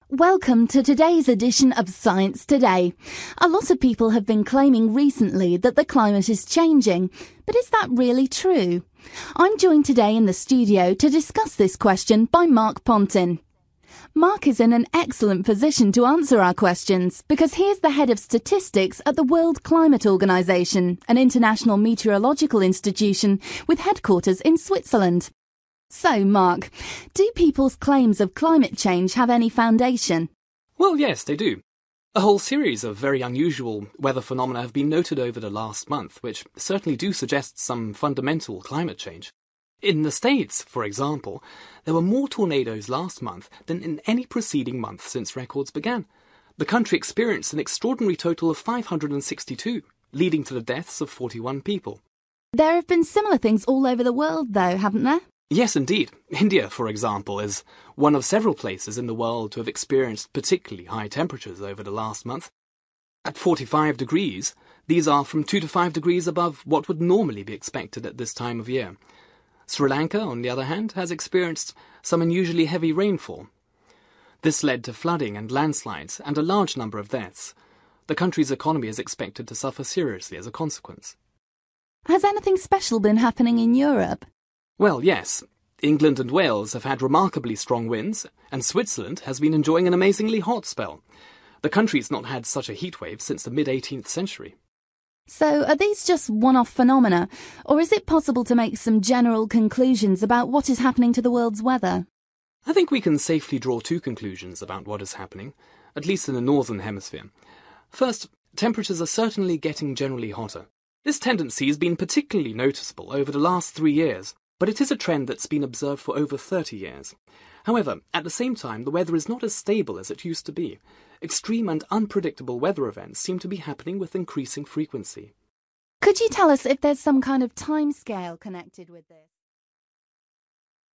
Welcome to today's edition of Science Today. A lot of people have been claiming recently that the climate is changing, but is that really true? I'm joined today in the studio to discuss this question by Mark Pontin. Mark is in an excellent position to answer our questions because he is the head of statistics at the World Climate Organization, an international meteorological institution with headquarters in Switzerland. So, Mark, do people's claims of climate change have any foundation? Well, yes, they do. A whole series of very unusual weather phenomena have been noted over the last month, which certainly do suggest some fundamental climate change. In the States, for example, there were more tornadoes last month than in any preceding month since records began. The country experienced an extraordinary total of 562, leading to the deaths of 41 people. There have been similar things all over the world, though, haven't there? Yes, indeed. India, for example, is one of several places in the world to have experienced particularly high temperatures over the last month. At 45 degrees, these are from 2 to 5 degrees above what would normally be expected at this time of year. Sri Lanka, on the other hand, has experienced some unusually heavy rainfall. This led to flooding and landslides and a large number of deaths. The country's economy is expected to suffer seriously as a consequence. Has anything special been happening in Europe? Well, yes. England and Wales have had remarkably strong winds, and Switzerland has been enjoying an amazingly hot spell. The country's not had such a heatwave since the mid-18th century. So, are these just one-off phenomena, or is it possible to make some general conclusions about what is happening to the world's weather? I think we can safely draw two conclusions about what is happening, at least in the northern hemisphere. First, temperatures are certainly getting generally hotter. This tendency has been particularly noticeable over the last 3 years. But it is a trend that's been observed for over 30 years. However, at the same time, the weather is not as stable as it used to be. Extreme and unpredictable weather events seem to be happening with increasing frequency. Could you tell us if there's some kind of timescale connected with this?